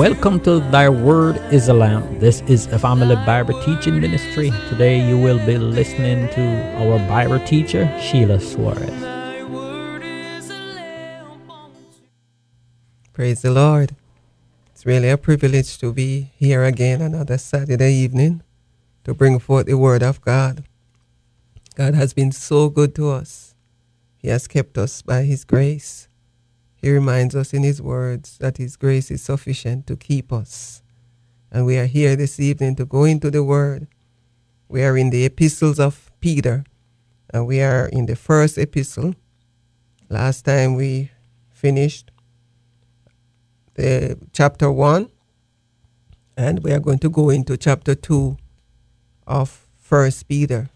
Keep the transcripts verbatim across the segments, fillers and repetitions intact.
Welcome to Thy Word is a Lamp. This is a family Bible teaching ministry. Today you will be listening to our Bible teacher, Sheila Suarez. Praise the Lord. It's really a privilege to be here again another Saturday evening to bring forth the Word of God. God has been so good to us. He has kept us by His grace. He reminds us in His words that His grace is sufficient to keep us. And we are here this evening to go into the Word. We are in the epistles of Peter, and we are in the first epistle. Last time we finished the chapter one, and we are going to go into chapter two of First Peter.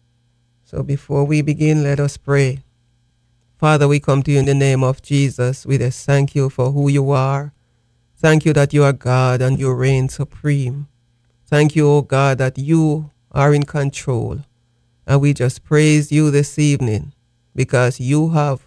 So before we begin, let us pray. Father, we come to you in the name of Jesus. We just thank you for who you are. Thank you that you are God and you reign supreme. Thank you, O God, that you are in control. And we just praise you this evening because you have,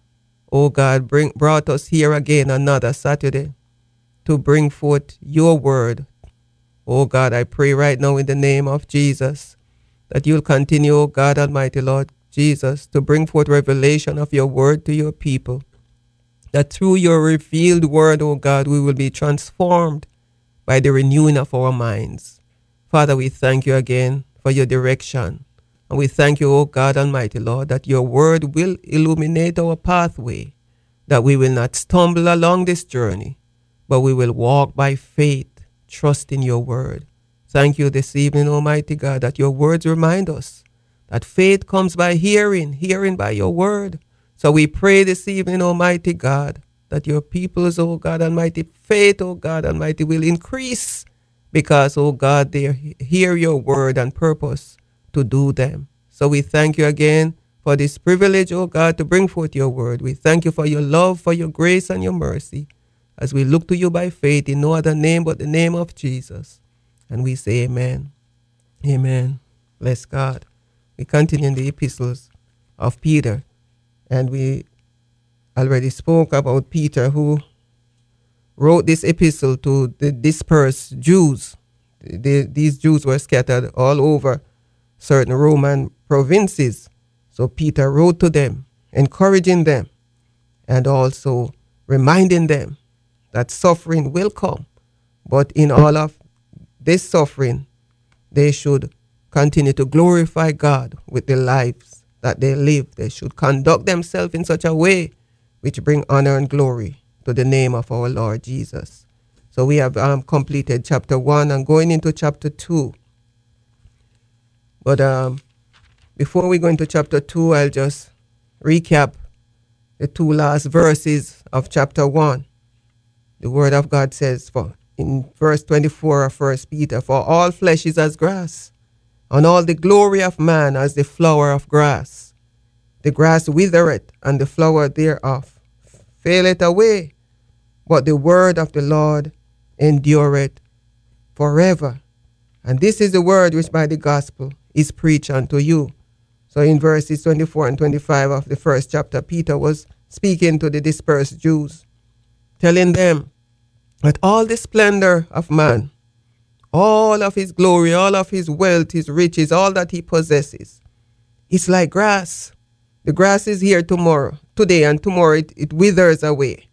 O God, bring, brought us here again another Saturday to bring forth your word. O God, I pray right now in the name of Jesus that you'll continue, O God Almighty, Lord Jesus, to bring forth revelation of your word to your people. That through your revealed word, O God, we will be transformed by the renewing of our minds. Father, we thank you again for your direction. And we thank you, O God Almighty, Lord, that your word will illuminate our pathway, that we will not stumble along this journey, but we will walk by faith, trusting your word. Thank you this evening, Almighty God, that your words remind us that faith comes by hearing, hearing by your word. So we pray this evening, Almighty God, that your people's, oh God Almighty, faith, oh God Almighty, will increase because, oh God, they hear your word and purpose to do them. So we thank you again for this privilege, oh God, to bring forth your word. We thank you for your love, for your grace and your mercy as we look to you by faith in no other name but the name of Jesus. And we say amen. Amen. Bless God. We continue in the epistles of Peter. And we already spoke about Peter, who wrote this epistle to the dispersed Jews. The, these Jews were scattered all over certain Roman provinces. So Peter wrote to them, encouraging them, and also reminding them that suffering will come. But in all of this suffering, they should continue to glorify God with the lives that they live. They should conduct themselves in such a way which bring honor and glory to the name of our Lord Jesus. So we have um, completed chapter one and going into chapter two. But um, before we go into chapter two, I'll just recap the two last verses of chapter one. The word of God says for in verse twenty-four of First Peter, for all flesh is as grass, and all the glory of man as the flower of grass. The grass withereth, and the flower thereof faileth away, but the word of the Lord endureth forever. And this is the word which by the gospel is preached unto you. So in verses twenty-four and twenty-five of the first chapter, Peter was speaking to the dispersed Jews, telling them that all the splendor of man, all of his glory, all of his wealth, his riches, all that he possesses, it's like grass. The grass is here tomorrow, today, and tomorrow it, it withers away.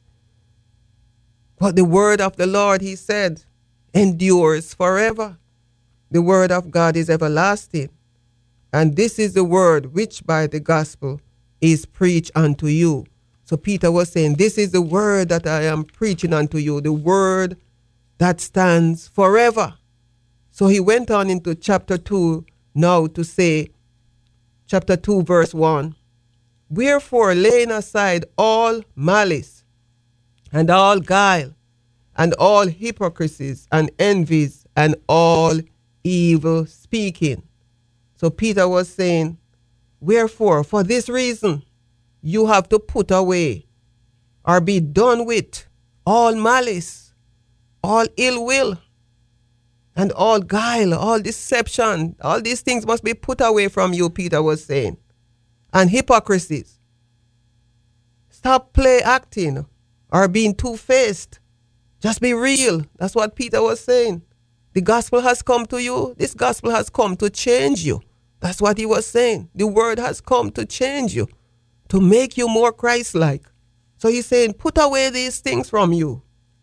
But the word of the Lord, he said, endures forever. The word of God is everlasting. And this is the word which by the gospel is preached unto you. So Peter was saying, this is the word that I am preaching unto you, the word that stands forever. So he went on into chapter two now to say, chapter two, verse one, wherefore laying aside all malice and all guile and all hypocrisies and envies and all evil speaking. So Peter was saying, wherefore, for this reason, you have to put away or be done with all malice, all ill will, and all guile, all deception. All these things must be put away from you, Peter was saying. And hypocrisies. Stop play acting or being two-faced Just be real. That's what Peter was saying. The gospel has come to you. This gospel has come to change you. That's what he was saying. The word has come to change you, to make you more Christ-like. So he's saying, put away these things from you.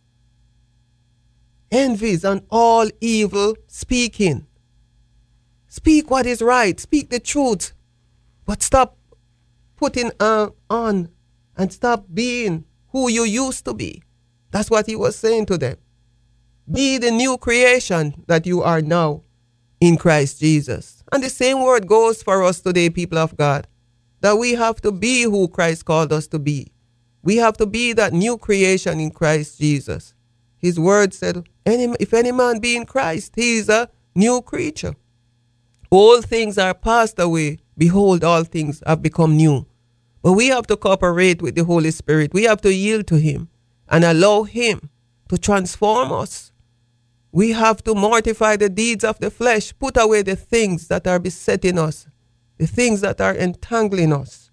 Envies and all evil speaking. Speak what is right. Speak the truth. But stop putting uh, on and stop being who you used to be. That's what he was saying to them. Be the new creation that you are now in Christ Jesus. And the same word goes for us today, people of God, that we have to be who Christ called us to be. We have to be that new creation in Christ Jesus. His word said, if any man be in Christ, he is a new creature. All things are passed away. Behold, all things have become new. But we have to cooperate with the Holy Spirit. We have to yield to him and allow him to transform us. We have to mortify the deeds of the flesh, put away the things that are besetting us, the things that are entangling us,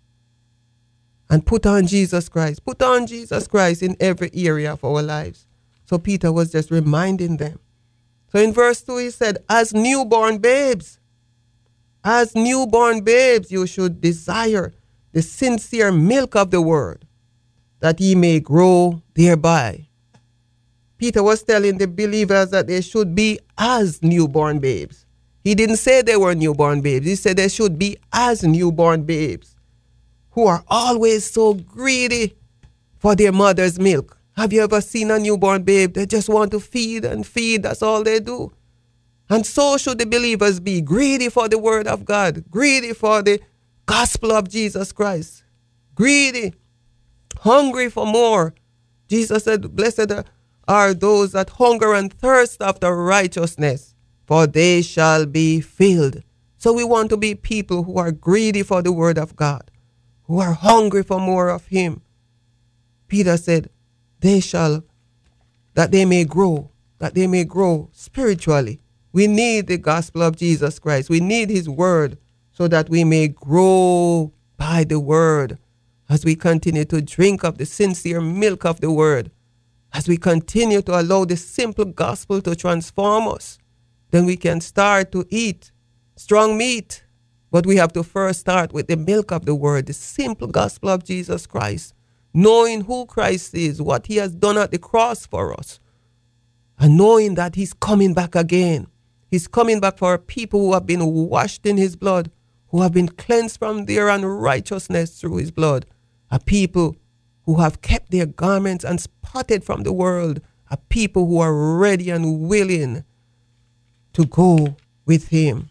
and put on Jesus Christ. Put on Jesus Christ in every area of our lives. So Peter was just reminding them. So in verse two, he said, as newborn babes, as newborn babes, you should desire the sincere milk of the word, that ye may grow thereby. Peter was telling the believers that they should be as newborn babes. He didn't say they were newborn babes. He said they should be as newborn babes, who are always so greedy for their mother's milk. Have you ever seen a newborn babe? They just want to feed and feed. That's all they do. And so should the believers be, greedy for the word of God, greedy for the gospel of Jesus Christ, greedy, hungry for more. Jesus said, blessed are those that hunger and thirst after righteousness, for they shall be filled. So we want to be people who are greedy for the word of God, who are hungry for more of him. Peter said, they shall, that they may grow, that they may grow spiritually. We need the gospel of Jesus Christ. We need his word so that we may grow by the word as we continue to drink of the sincere milk of the word, as we continue to allow the simple gospel to transform us. Then we can start to eat strong meat. But we have to first start with the milk of the word, the simple gospel of Jesus Christ, knowing who Christ is, what he has done at the cross for us, and knowing that he's coming back again. He's coming back for people who have been washed in his blood, who have been cleansed from their unrighteousness through his blood, a people who have kept their garments unspotted from the world, a people who are ready and willing to go with him.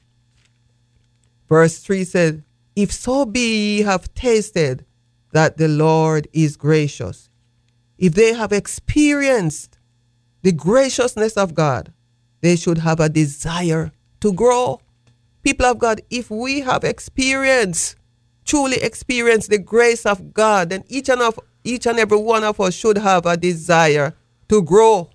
Verse three said, if so be ye have tasted that the Lord is gracious. If they have experienced the graciousness of God, they should have a desire to grow. People of God, if we have experienced, truly experienced the grace of God, then each and, of, each and every one of us should have a desire to grow.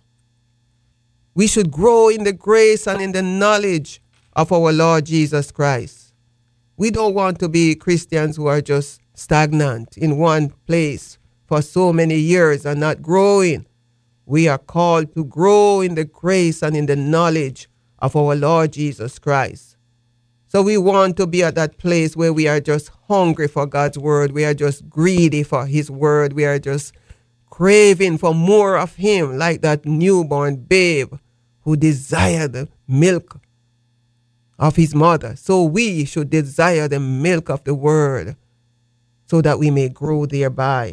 We should grow in the grace and in the knowledge of our Lord Jesus Christ. We don't want to be Christians who are just stagnant in one place for so many years and not growing. We are called to grow in the grace and in the knowledge of our Lord Jesus Christ. So we want to be at that place where we are just hungry for God's word. We are just greedy for his word. We are just craving for more of him, like that newborn babe who desired the milk of his mother. So we should desire the milk of the word so that we may grow thereby.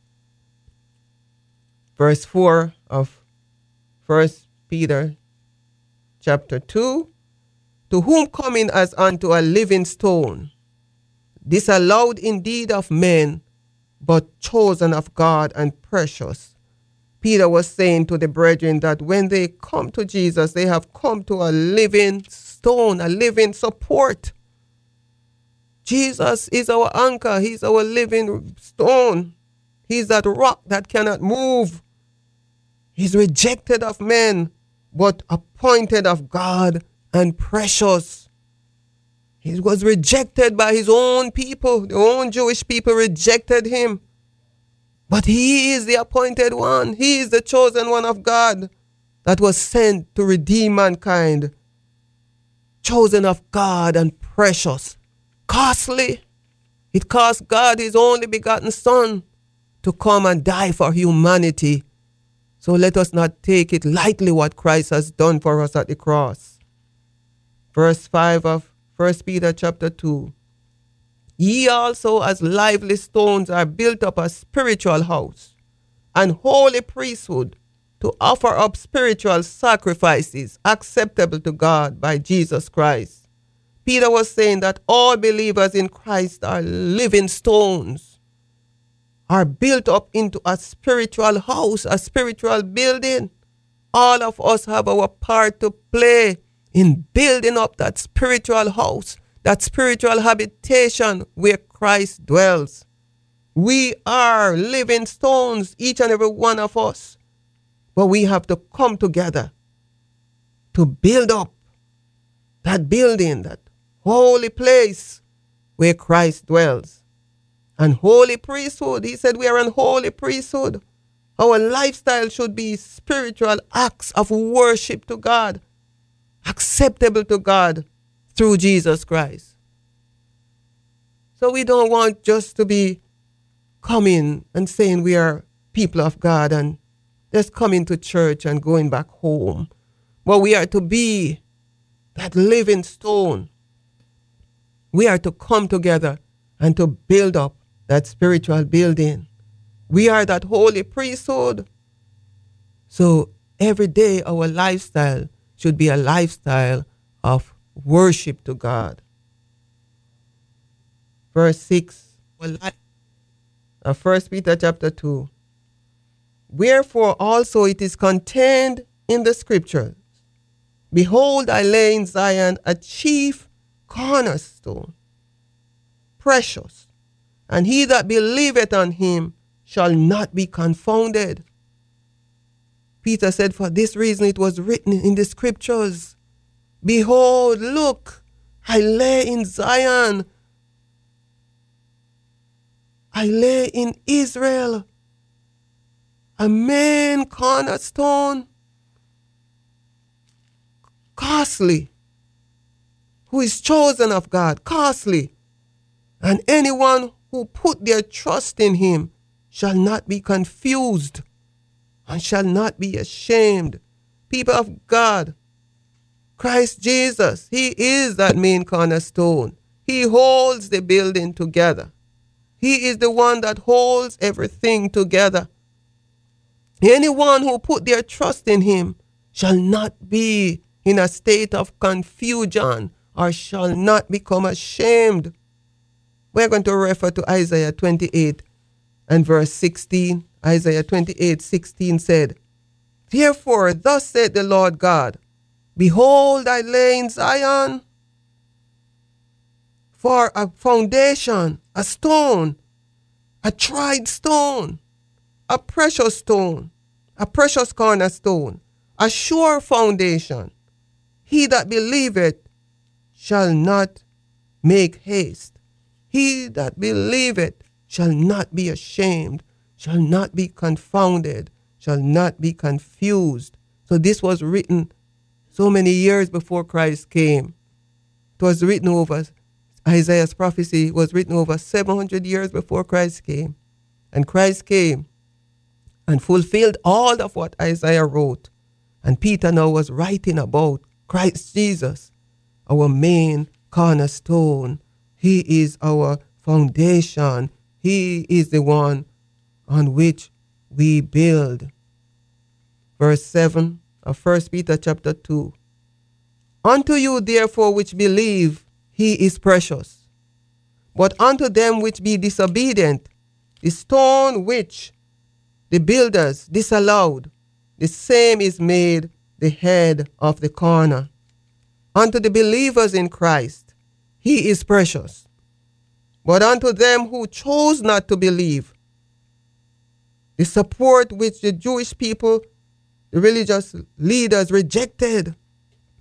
Verse four of First Peter chapter two, to whom coming as unto a living stone, disallowed indeed of men, but chosen of God and precious. Peter was saying to the brethren that when they come to Jesus, they have come to a living stone, a living support. Jesus is our anchor. He's our living stone. He's that rock that cannot move. He's rejected of men, but appointed of God and precious. He was rejected by his own people. The own Jewish people rejected him. But he is the appointed one. He is the chosen one of God that was sent to redeem mankind. Chosen of God and precious. Costly. It cost God his only begotten Son to come and die for humanity. So let us not take it lightly what Christ has done for us at the cross. Verse five of First Peter chapter two. Ye also as lively stones are built up a spiritual house and holy priesthood to offer up spiritual sacrifices acceptable to God by Jesus Christ. Peter was saying that all believers in Christ are living stones, are built up into a spiritual house, a spiritual building. All of us have our part to play in building up that spiritual house, that spiritual habitation where Christ dwells. We are living stones, each and every one of us. But we have to come together to build up that building, that holy place where Christ dwells. And holy priesthood, he said we are an holy priesthood. Our lifestyle should be spiritual acts of worship to God, acceptable to God through Jesus Christ. So we don't want just to be coming and saying we are people of God and just coming to church and going back home. But we are to be that living stone. We are to come together and to build up that spiritual building. We are that holy priesthood. So every day our lifestyle should be a lifestyle of worship to God. Verse six of First Peter chapter two. Wherefore also it is contained in the scriptures, behold, I lay in Zion a chief cornerstone, precious, and he that believeth on him shall not be confounded. Peter said, for this reason it was written in the scriptures, behold, look, I lay in Zion, I lay in Israel a main cornerstone, costly, who is chosen of God, costly, and anyone who put their trust in him shall not be confused and shall not be ashamed. People of God, Christ Jesus, he is that main cornerstone. He holds the building together. He is the one that holds everything together. Anyone who put their trust in him shall not be in a state of confusion or shall not become ashamed. We're going to refer to Isaiah twenty-eight and verse sixteen. Isaiah twenty-eight, sixteen said, therefore, thus said the Lord God, behold, I lay in Zion for a foundation, a stone, a tried stone, a precious stone, a precious cornerstone, a sure foundation. He that believeth shall not make haste. He that believeth shall not be ashamed, shall not be confounded, shall not be confused. So this was written so many years before Christ came. It was written over, Isaiah's prophecy was written over seven hundred years before Christ came. And Christ came and fulfilled all of what Isaiah wrote. And Peter now was writing about Christ Jesus, our main cornerstone. He is our foundation. He is the one on which we build. Verse seven of First Peter chapter two. Unto you therefore which believe, he is precious. But unto them which be disobedient, the stone which the builders disallowed, the same is made the head of the corner. Unto the believers in Christ, he is precious. But unto them who chose not to believe, the support which the Jewish people, the religious leaders rejected.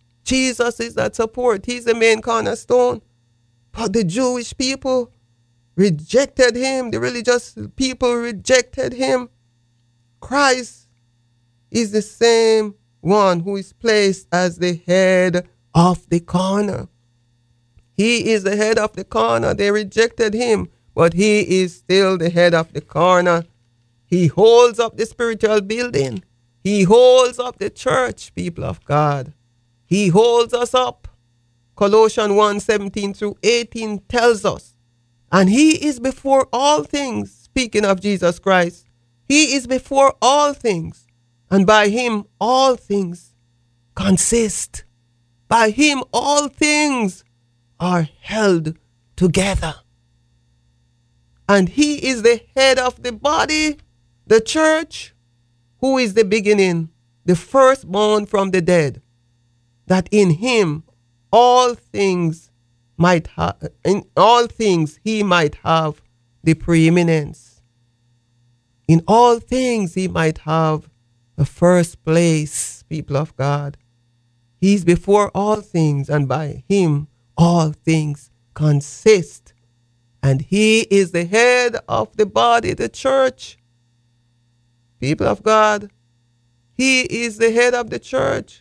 Jesus is that support. He's the main cornerstone. But the Jewish people, rejected him. The religious people rejected him. Christ is the same one who is placed as the head of the corner. He is the head of the corner. They rejected him, but he is still the head of the corner. He holds up the spiritual building. He holds up the church, people of God. He holds us up. Colossians one seventeen through eighteen tells us. And he is before all things. Speaking of Jesus Christ, he is before all things. And by him all things consist. By him all things are held together. And he is the head of the body, the church, who is the beginning, the firstborn from the dead, that in him all things might have, in all things he might have the preeminence. In all things he might have the first place, people of God. He's before all things, and by him all things consist. And he is the head of the body, the church. People of God, he is the head of the church.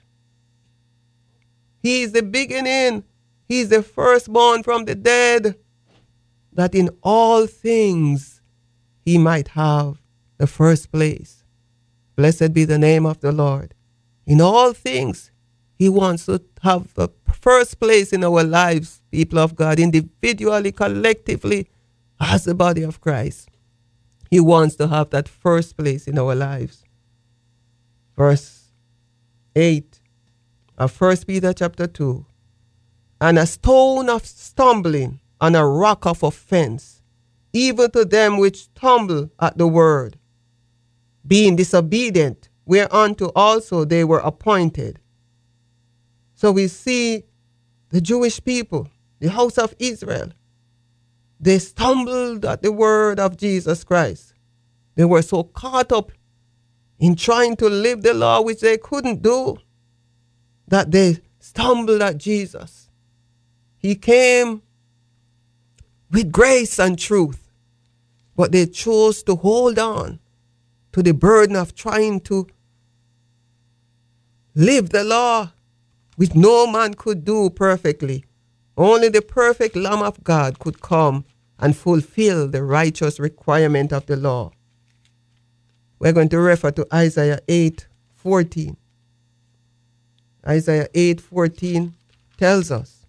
He is the beginning. He is the firstborn from the dead, that in all things he might have the first place. Blessed be the name of the Lord. In all things, he wants to have the first place in our lives, people of God, individually, collectively, as the body of Christ. He wants to have that first place in our lives. Verse eight of First Peter chapter two. And a stone of stumbling and a rock of offense, even to them which stumble at the word, being disobedient, whereunto also they were appointed. So we see the Jewish people, the house of Israel, they stumbled at the word of Jesus Christ. They were so caught up in trying to live the law, which they couldn't do, that they stumbled at Jesus. He came with grace and truth, but they chose to hold on to the burden of trying to live the law, which no man could do perfectly. Only the perfect Lamb of God could come and fulfill the righteous requirement of the law. We're going to refer to Isaiah eight fourteen. Isaiah eight fourteen tells us,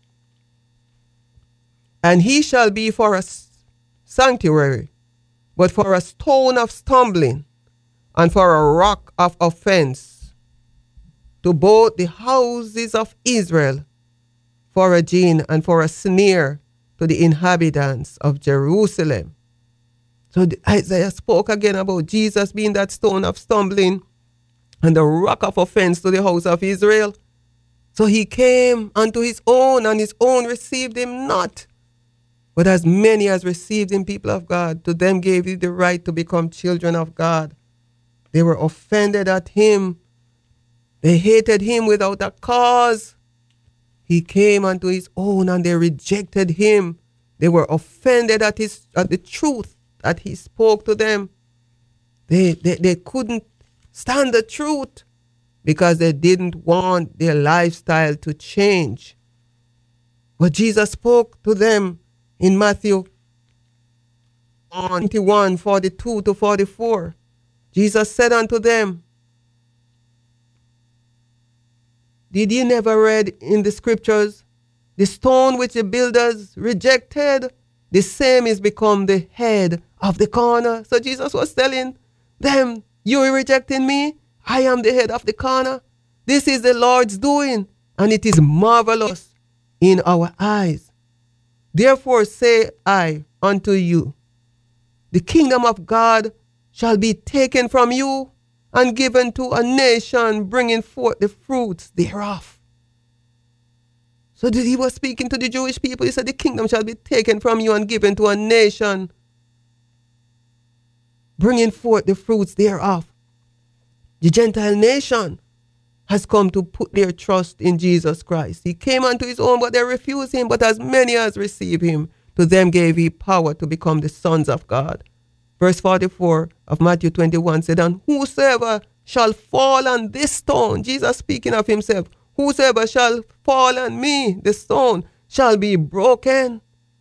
and he shall be for us sanctuary, but for a stone of stumbling, and for a rock of offense, to both the houses of Israel, for a gin and for a snare to the inhabitants of Jerusalem. So the, Isaiah spoke again about Jesus being that stone of stumbling and the rock of offense to the house of Israel. So he came unto his own, and his own received him not. But as many as received him, people of God, to them gave he the right to become children of God. They were offended at him. They hated him without a cause. He came unto his own, and they rejected him. They were offended at his at the truth that he spoke to them. They, they, they couldn't stand the truth because they didn't want their lifestyle to change. But Jesus spoke to them in Matthew twenty-one, forty-two to forty-four. Jesus said unto them, did ye never read in the scriptures, the stone which the builders rejected, the same is become the head of the corner? So Jesus was telling them, you are rejecting me? I am the head of the corner. This is the Lord's doing, and it is marvelous in our eyes. Therefore say I unto you, the kingdom of God shall be taken from you and given to a nation, bringing forth the fruits thereof. So he was speaking to the Jewish people. He said, the kingdom shall be taken from you and given to a nation, bringing forth the fruits thereof. The Gentile nation has come to put their trust in Jesus Christ. He came unto his own, but they refused him. But as many as receive him, To them gave he power to become the sons of God. Verse forty-four of Matthew twenty-one said, and whosoever shall fall on this stone, Jesus speaking of himself, whosoever shall fall on me, the stone, shall be broken.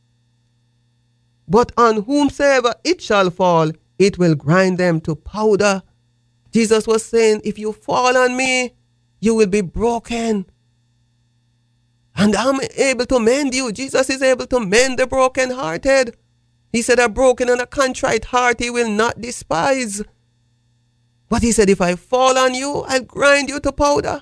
But on whomsoever it shall fall, it will grind them to powder. Jesus was saying, if you fall on me, you will be broken. And I'm able to mend you. Jesus is able to mend the brokenhearted. He said, a broken and a contrite heart he will not despise. But he said, if I fall on you, I'll grind you to powder.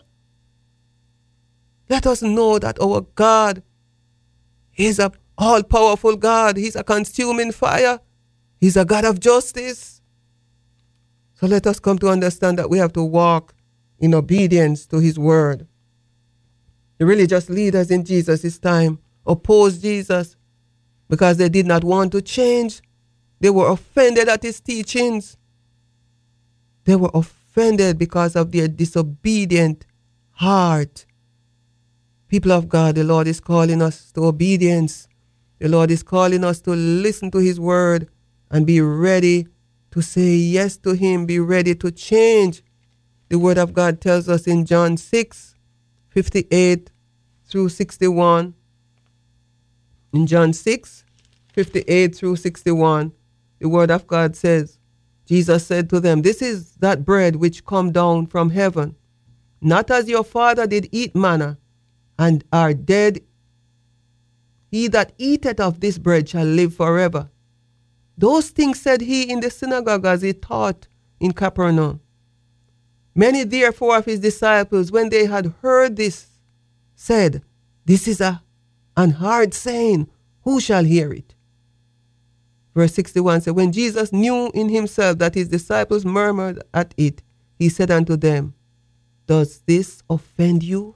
Let us know that our God is a all-powerful God. He's a consuming fire. He's a God of justice. So let us come to understand that we have to walk in obedience to his word. The religious leaders in Jesus' time opposed Jesus because they did not want to change. They were offended at his teachings. They were offended because of their disobedient heart. People of God, the Lord is calling us to obedience. The Lord is calling us to listen to his word and be ready to say yes to him, be ready to change. The word of God tells us in John six, fifty-eight through sixty-one. In John six, fifty-eight through sixty-one, the word of God says, Jesus said to them, this is that bread which come down from heaven, not as your father did eat manna, and are dead. He that eateth of this bread shall live forever. Those things said he in the synagogue as he taught in Capernaum. Many therefore of his disciples, when they had heard this, said, this is a, an hard saying, who shall hear it? Verse sixty-one said, when Jesus knew in himself that his disciples murmured at it, he said unto them, does this offend you?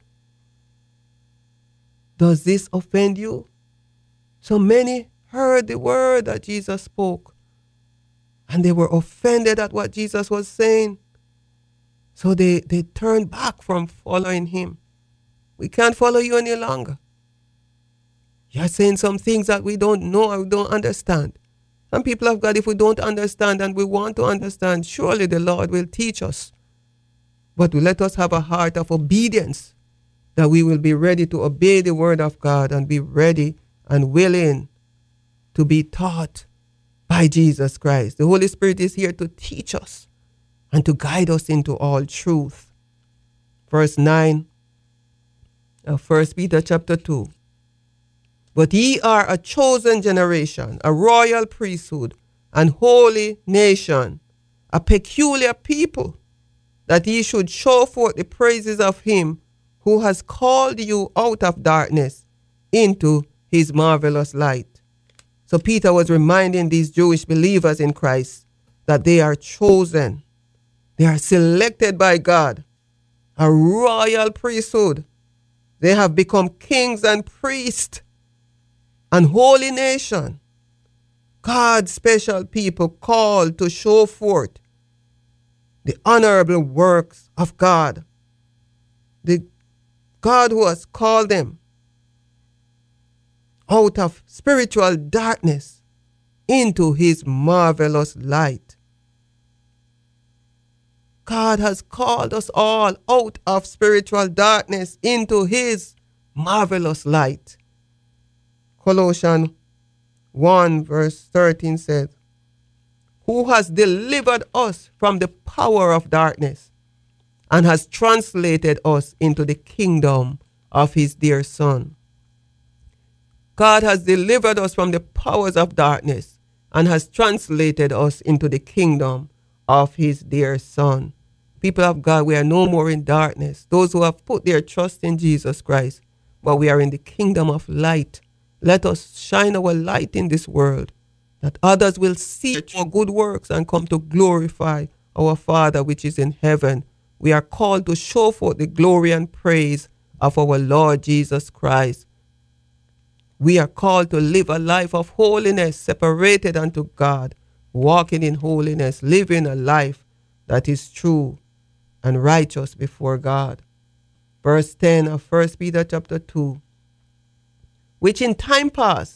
Does this offend you? So many heard the word that Jesus spoke, and they were offended at what Jesus was saying. So they, they turned back from following him. We can't follow you any longer. You're saying some things that we don't know or we don't understand. Some people of God, if we don't understand and we want to understand, surely the Lord will teach us. But let us have a heart of obedience, that we will be ready to obey the word of God and be ready and willing to be taught by Jesus Christ. The Holy Spirit is here to teach us and to guide us into all truth. Verse nine of First Peter chapter two. But ye are a chosen generation, a royal priesthood, an holy nation, a peculiar people, that ye should show forth the praises of him who has called you out of darkness into his marvelous light. So Peter was reminding these Jewish believers in Christ that they are chosen. They are selected by God, a royal priesthood. They have become kings and priests, and holy nation, God's special people called to show forth the honorable works of God. The God who has called them out of spiritual darkness into his marvelous light. God has called us all out of spiritual darkness into his marvelous light. Colossians one verse thirteen says, who has delivered us from the power of darkness and has translated us into the kingdom of his dear Son. God has delivered us from the powers of darkness and has translated us into the kingdom of his dear Son. People of God, we are no more in darkness. Those who have put their trust in Jesus Christ, but we are in the kingdom of light. Let us shine our light in this world, that others will see our good works and come to glorify our Father which is in heaven. We are called to show forth the glory and praise of our Lord Jesus Christ. We are called to live a life of holiness, separated unto God, walking in holiness, living a life that is true and righteous before God. Verse ten of First Peter chapter two. Which in time past,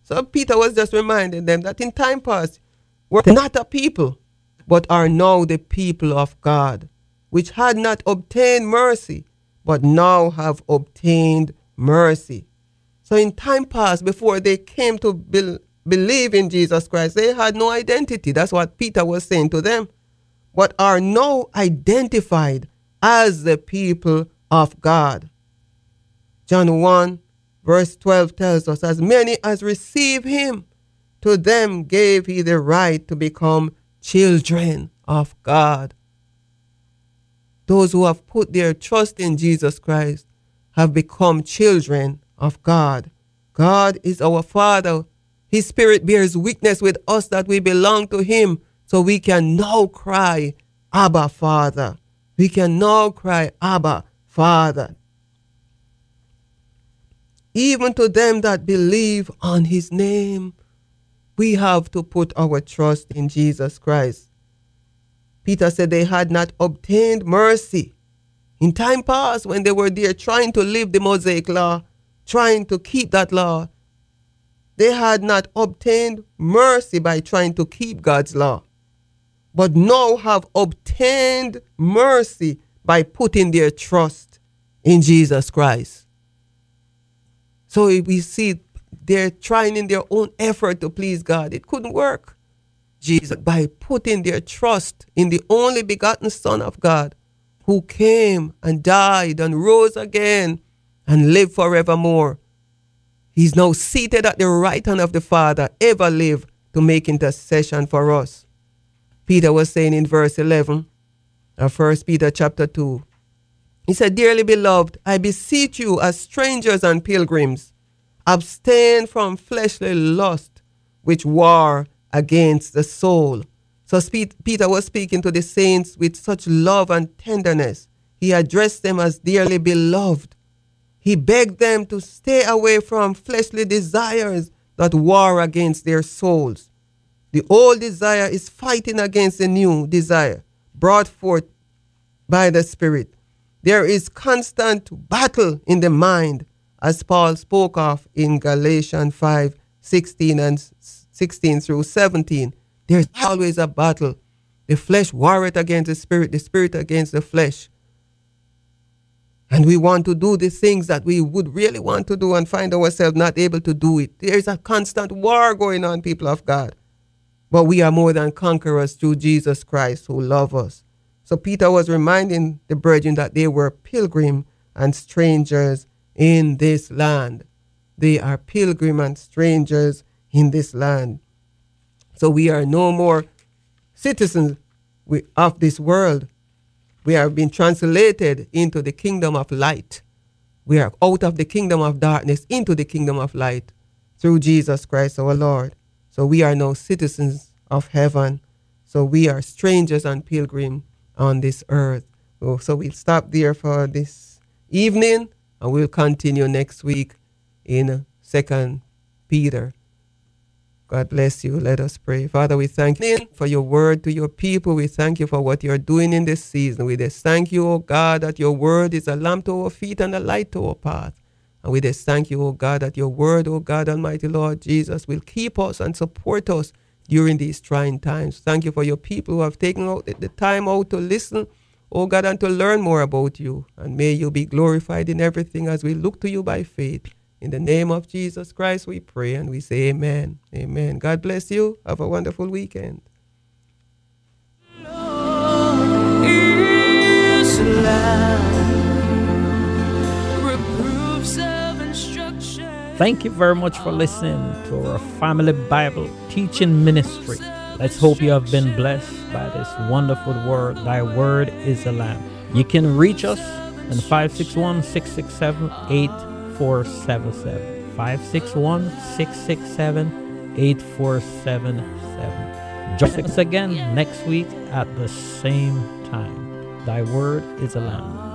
So Peter was just reminding them that in time past, we're not a people, but are now the people of God, which had not obtained mercy, but now have obtained mercy. So in time past, before they came to be- believe in Jesus Christ, they had no identity. That's what Peter was saying to them. But are now identified as the people of God. John one, verse twelve tells us, as many as receive him, to them gave he the right to become children of God. Those who have put their trust in Jesus Christ have become children of God. God is our Father. His Spirit bears witness with us that we belong to him, so we can now cry, Abba, Father. We can now cry, Abba, Father. Even to them that believe on his name, we have to put our trust in Jesus Christ. Peter said they had not obtained mercy. In time past, when they were there trying to live the Mosaic law, trying to keep that law, they had not obtained mercy by trying to keep God's law, but now have obtained mercy by putting their trust in Jesus Christ. So we see they're trying in their own effort to please God. It couldn't work. Jesus, by putting their trust in the only begotten Son of God, who came and died and rose again and lived forevermore. He's now seated at the right hand of the Father, ever live to make intercession for us. Peter was saying in verse eleven of First Peter chapter two, he said, dearly beloved, I beseech you as strangers and pilgrims, abstain from fleshly lust, which war against the soul. So Peter was speaking to the saints with such love and tenderness. He addressed them as dearly beloved. He begged them to stay away from fleshly desires that war against their souls. The old desire is fighting against the new desire brought forth by the Spirit. There is constant battle in the mind, as Paul spoke of in Galatians five, sixteen and sixteen through seventeen. There's always a battle. The flesh warreth against the spirit, the spirit against the flesh. And we want to do the things that we would really want to do and find ourselves not able to do it. There's a constant war going on, people of God. But we are more than conquerors through Jesus Christ who loves us. So Peter was reminding the brethren that they were pilgrims and strangers in this land. They are pilgrims and strangers in this land. So we are no more citizens of this world. We are being translated into the kingdom of light. We are out of the kingdom of darkness into the kingdom of light through Jesus Christ our Lord. So we are now citizens of heaven. So we are strangers and pilgrims on this earth. So we'll stop there for this evening, and we'll continue next week in Second Peter. God bless you. Let us pray. Father, we thank you for your word to your people. We thank you for what you're doing in this season. We just thank you, oh God, that your word is a lamp to our feet and a light to our path. And we just thank you, oh God, that your word, oh God, Almighty Lord Jesus, will keep us and support us during these trying times. Thank you for your people who have taken out the time out to listen, oh God, and to learn more about you. And may you be glorified in everything as we look to you by faith. In the name of Jesus Christ, we pray and we say amen. Amen. God bless you. Have a wonderful weekend. Thank you very much for listening to our Family Bible Teaching Ministry. Let's hope you have been blessed by this wonderful word. Thy word is a lamp. You can reach us on five six one, six six seven, eight four seven seven. five six one, six six seven, eight four seven seven. Join us again next week at the same time. Thy word is a lamp.